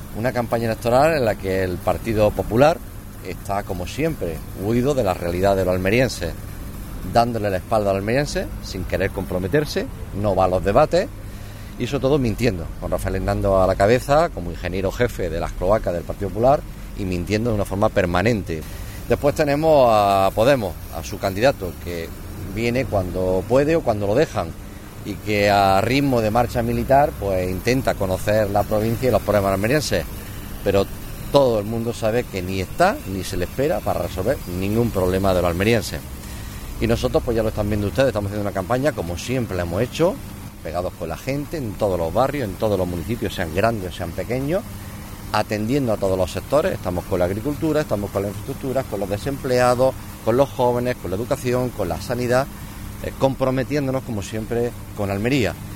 Una campaña electoral en la que el Partido Popular está, como siempre, huido de la realidad de los almerienses, dándole la espalda al almeriense sin querer comprometerse, no va a los debates y sobre todo mintiendo, con Rafael Hernando a la cabeza como ingeniero jefe de las cloacas del Partido Popular y mintiendo de una forma permanente. Después tenemos a Podemos, a su candidato, que viene cuando puede o cuando lo dejan y que a ritmo de marcha militar pues intenta conocer la provincia y los problemas almerienses, pero todo el mundo sabe que ni está ni se le espera para resolver ningún problema de los almerienses. Y nosotros, pues ya lo están viendo ustedes, estamos haciendo una campaña como siempre la hemos hecho, pegados con la gente, en todos los barrios, en todos los municipios, sean grandes o sean pequeños, atendiendo a todos los sectores. Estamos con la agricultura, estamos con la infraestructura, con los desempleados, con los jóvenes, con la educación, con la sanidad, comprometiéndonos como siempre con Almería.